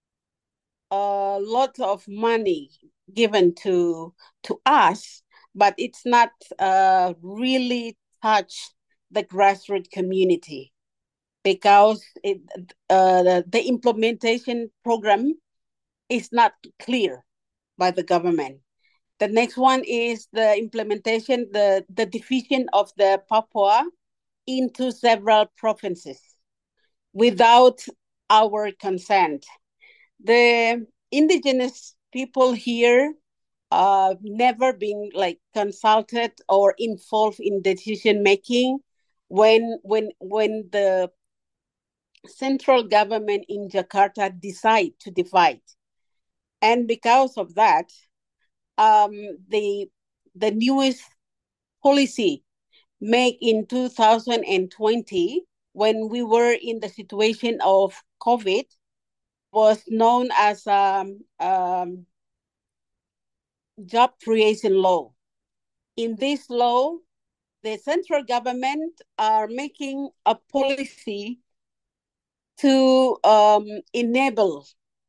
a lot of money given to to us, but it's not uh, really touch the grassroots community, because it, uh, the, the implementation program is not clear by the government. The next one is the implementation, the, the division of the Papua into several provinces without our consent. The indigenous people here uh, never been like consulted or involved in decision making when when when the central government in Jakarta decide to divide. And because of that, um, the the newest policy made in two thousand twenty, when we were in the situation of COVID, was known as um, um, job creation law. In this law, the central government are making a policy to um, enable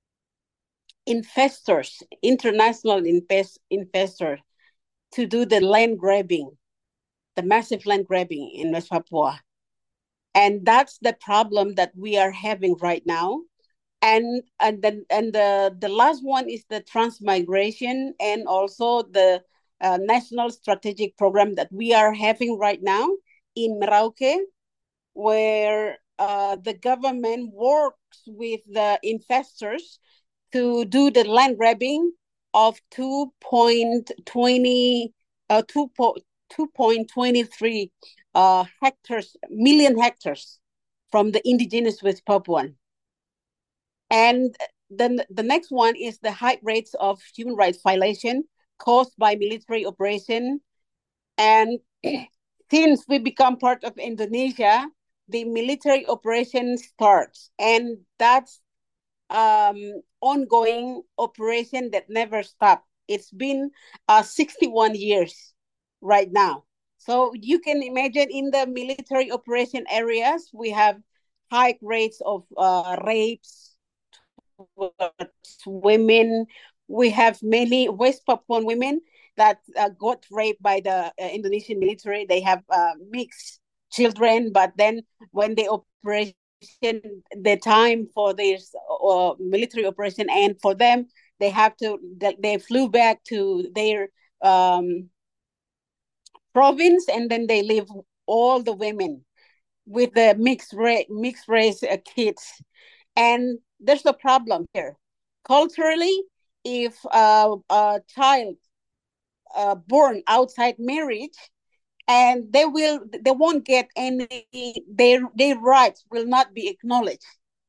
investors, international invest, investors, to do the land grabbing, the massive land grabbing in West Papua. And that's the problem that we are having right now. And and then and the, the last one is the transmigration, and also the uh, national strategic program that we are having right now in Merauke, where uh, the government works with the investors to do the land grabbing of two point two uh, two point two three uh, hectares, million hectares from the indigenous West Papuan. And then the next one is the high rates of human rights violation caused by military operation. And since we become part of Indonesia, the military operation starts, and that's um, ongoing operation that never stopped. It's been uh, sixty-one years right now. So you can imagine in the military operation areas, we have high rates of uh, rapes towards women. We have many West Papuan women that uh, got raped by the uh, Indonesian military. They have uh, mixed children, but then when the operation, the time for this uh, military operation, and for them, they have to, they, they flew back to their um, province, and then they leave all the women with the mixed race, mixed race uh, kids. And there's a problem here. Culturally, if uh, a child uh, born outside marriage, and they will, they won't get any, their their rights will not be acknowledged.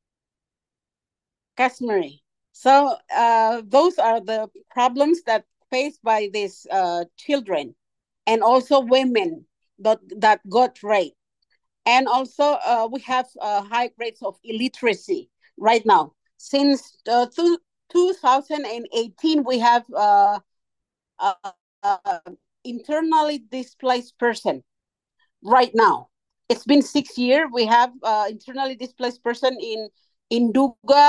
Customary. So uh, those are the problems that faced by these uh, children, and also women that that got raped. And also uh, we have uh, high rates of illiteracy right now. Since uh, two, two thousand eighteen, we have uh, uh, uh, internally displaced person right now. It's been six years. We have uh, internally displaced person in in Duga,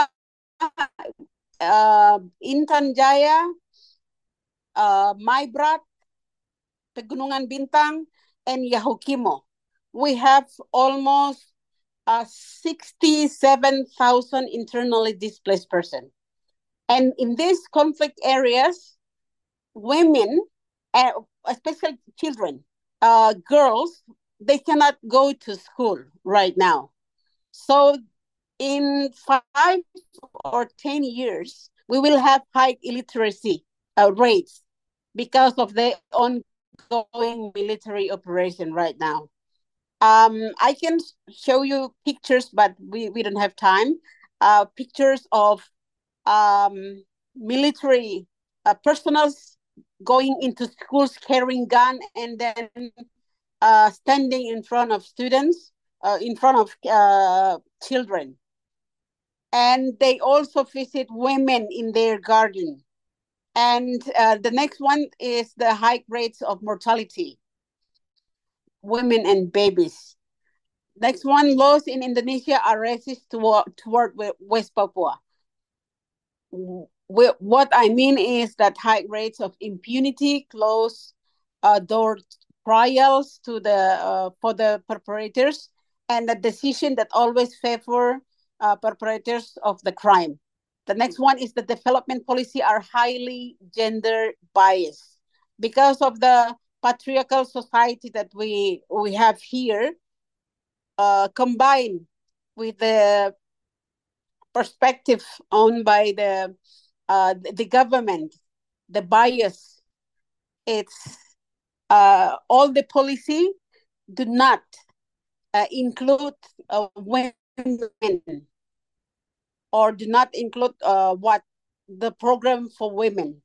uh, Intan Jaya, uh, Maibrat, Pegunungan Bintang, and Yahukimo. We have almost uh, sixty-seven thousand internally displaced person. And in these conflict areas, women, uh, especially children, uh, girls, they cannot go to school right now. So in five or ten years, we will have high illiteracy uh, rates because of the ongoing military operation right now. Um, I can show you pictures, but we, we don't have time. Uh, pictures of um, military uh, personnel going into schools carrying gun and then uh, standing in front of students, uh, in front of uh, children. And they also visit women in their garden. And uh, the next one is the high rates of mortality, women and babies. Next one, laws in Indonesia are racist toward, toward West Papua. What I mean is that high rates of impunity, close uh, door trials to the uh, for the perpetrators, and the decision that always favor uh, perpetrators of the crime. The next one is the development policy are highly gender biased because of the patriarchal society that we we have here, uh, combined with the perspective owned by the uh, the government, the bias. It's uh, all the policy do not uh, include uh, women or do not include uh, what the program for women.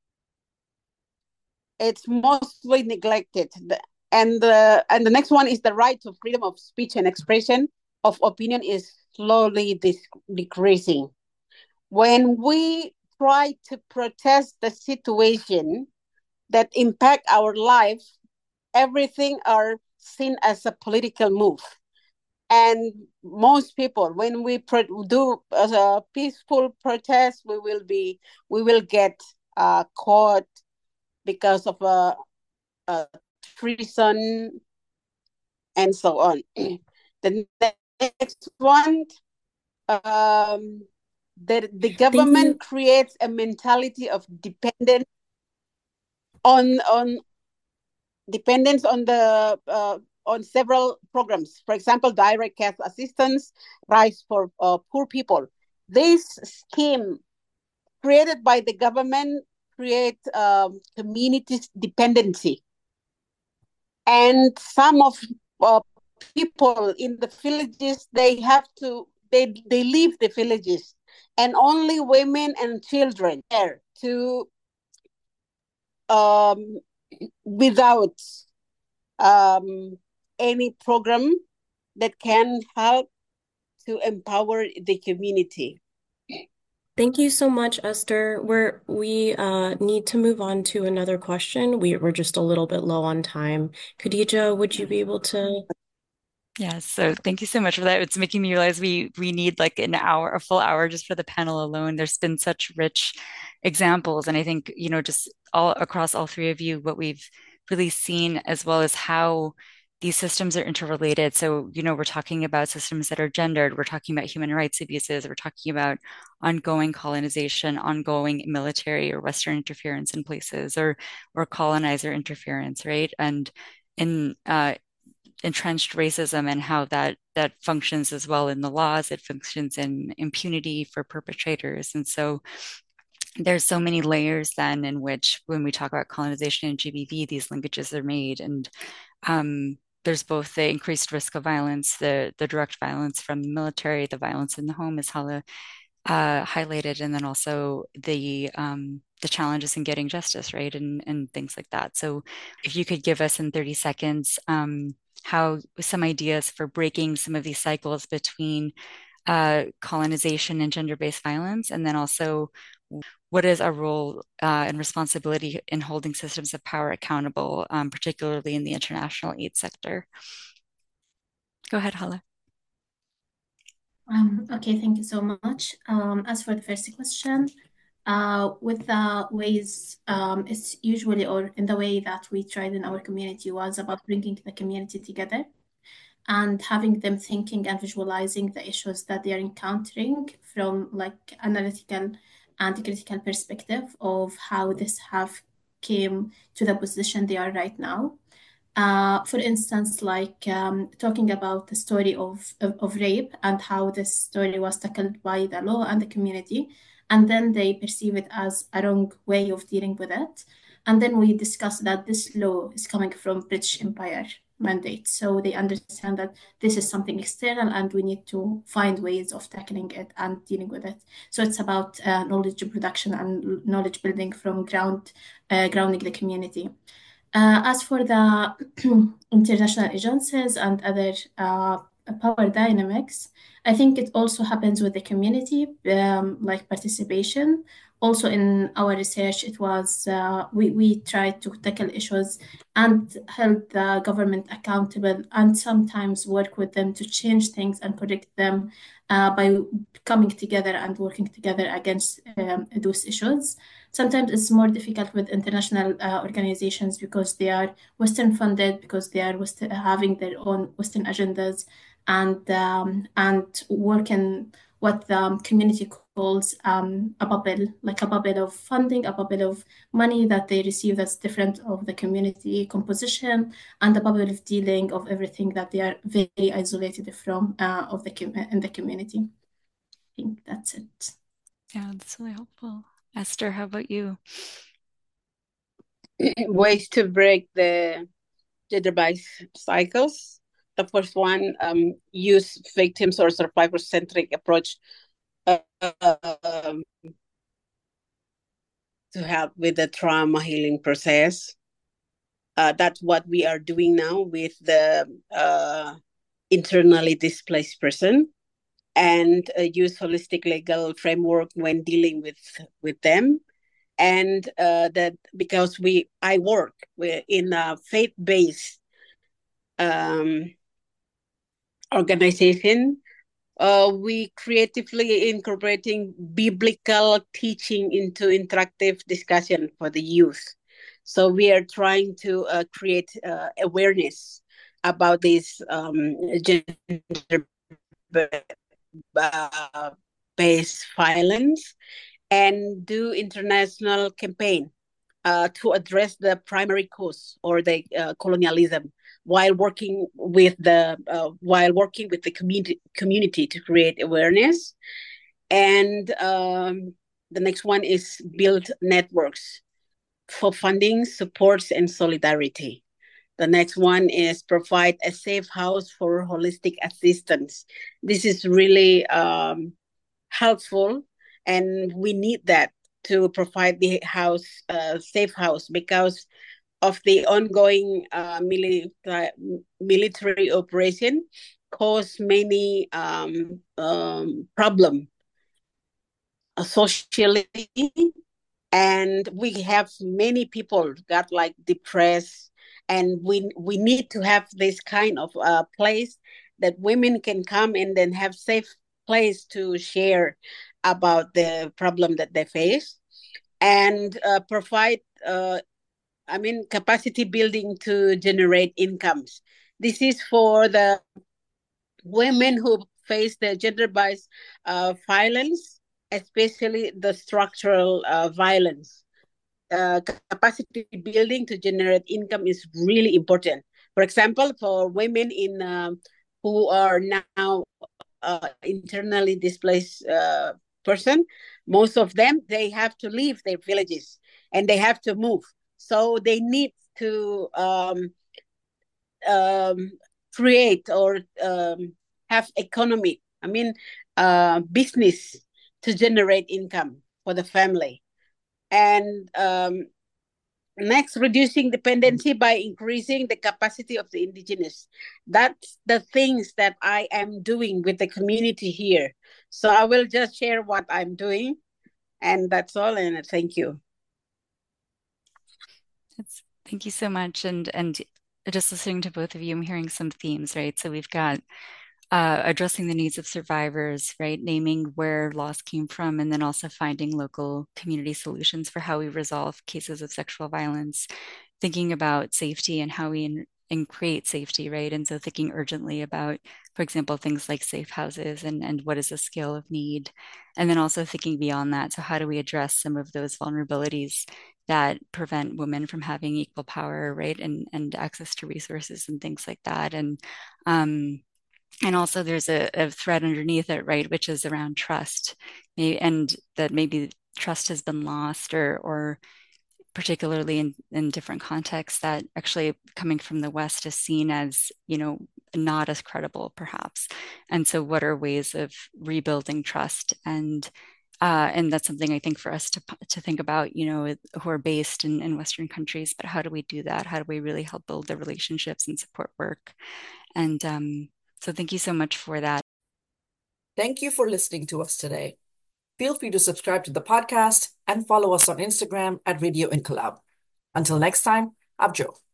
It's mostly neglected. And the, and the next one is the right to freedom of speech and expression of opinion is slowly dis- decreasing. When we try to protest the situation that impact our life, everything are seen as a political move. And most people, when we pro- do a peaceful protest, we will be, we will get uh, caught because of a, a treason and so on. The next one, um, the, the government creates a mentality of dependence on on dependence on the uh, on several programs. For example, direct cash assistance, rice for uh, poor people. This scheme created by the government create um, community dependency, and some of uh, people in the villages, they have to they they leave the villages, and only women and children there to um, without um, any program that can help to empower the community. Thank you so much, Esther. We're we uh, need to move on to another question. We, we're just a little bit low on time. Khadija, would you be able to? Yeah, so thank you so much for that. It's making me realize we we need like an hour, a full hour just for the panel alone. There's been such rich examples, and I think, you know, just all across all three of you, what we've really seen, as well as how these systems are interrelated. So, you know, we're talking about systems that are gendered, we're talking about human rights abuses, we're talking about ongoing colonization, ongoing military or Western interference in places, or or colonizer interference, right? And in uh, entrenched racism and how that that functions as well in the laws. It functions in impunity for perpetrators. And so there's so many layers then in which when we talk about colonization and G B V, these linkages are made. And um, there's both the increased risk of violence, the the direct violence from the military, the violence in the home, as Hala uh, highlighted, and then also the um, the challenges in getting justice, right, and and things like that. So, if you could give us in thirty seconds um, how some ideas for breaking some of these cycles between uh, colonization and gender-based violence, and then also what is our role uh, and responsibility in holding systems of power accountable, um, particularly in the international aid sector. Go ahead, Hala. Um, okay, thank you so much. Um, as for the first question, uh, with the ways, um, it's usually, or in the way that we tried in our community, was about bringing the community together and having them thinking and visualizing the issues that they are encountering from like analytical and critical perspective of how this have came to the position they are right now. Uh, for instance, like um, talking about the story of, of, of rape and how this story was tackled by the law and the community, and then they perceive it as a wrong way of dealing with it. And then we discuss that this law is coming from British Empire mandate. So they understand that this is something external and we need to find ways of tackling it and dealing with it. So it's about uh, knowledge production and knowledge building from ground, uh, grounding the community. Uh, as for the international agencies and other uh, power dynamics, I think it also happens with the community, um, like participation. Also in our research, it was uh, we, we tried to tackle issues and held the government accountable and sometimes work with them to change things and correct them uh, by coming together and working together against um, those issues. Sometimes it's more difficult with international uh, organizations because they are Western funded, because they are Western, having their own Western agendas and um, and working what the community calls um, a bubble, like a bubble of funding, a bubble of money that they receive that's different of the community composition, and a bubble of dealing of everything that they are very isolated from uh, of the com- in the community. I think that's it. Yeah, that's really helpful. Esther, how about you? Ways to break the gender-based cycles. The first one, um, use victims or survivor-centric approach uh, um, to help with the trauma healing process. Uh, that's what we are doing now with the uh, internally displaced person, and uh, use holistic legal framework when dealing with with them. And uh, that because we I work in a faith-based um, organization, uh, we creatively incorporating biblical teaching into interactive discussion for the youth. So we are trying to uh, create uh, awareness about this um, gender uh, based violence, and do international campaign uh, to address the primary cause or the uh, colonialism, while working with the uh, while working with the community community to create awareness. And um, the next one is build networks for funding, supports, and solidarity. The next one is provide a safe house for holistic assistance. This is really um, helpful, and we need that to provide the house, uh, safe house, because of the ongoing uh, military military operation cause many um, um, problem uh, socially, and we have many people got like depressed, and we we need to have this kind of uh, place that women can come and then have safe place to share about the problem that they face, and uh, provide uh, I mean capacity building to generate incomes. This is for the women who face the gender-based uh, violence, especially the structural uh, violence. Uh, capacity building to generate income is really important. For example, for women in um, who are now uh, internally displaced uh, person, most of them, they have to leave their villages and they have to move. So they need to um, um, create or um, have economic, I mean, uh, business to generate income for the family. And um, next, reducing dependency by increasing the capacity of the indigenous. That's the things that I am doing with the community here. So I will just share what I'm doing, and that's all. And thank you. That's, thank you so much. And and just listening to both of you, I'm hearing some themes, right? So we've got uh, addressing the needs of survivors, right? Naming where loss came from, and then also finding local community solutions for how we resolve cases of sexual violence, thinking about safety and how we in, and create safety, right? And so thinking urgently about, for example, things like safe houses and, and what is a scale of need. And then also thinking beyond that. So how do we address some of those vulnerabilities that prevent women from having equal power, right, and and access to resources and things like that. And um, and also there's a, a thread underneath it, right, which is around trust, and that maybe trust has been lost, or or particularly in, in different contexts, that actually coming from the West is seen as, you know, not as credible, perhaps. And so what are ways of rebuilding trust? And uh, and that's something I think for us to to think about, you know, who are based in, in Western countries, but how do we do that? How do we really help build the relationships and support work? And um, so thank you so much for that. Thank you for listening to us today. Feel free to subscribe to the podcast and follow us on Instagram at Radio Incolab. Until next time, I'm Joe.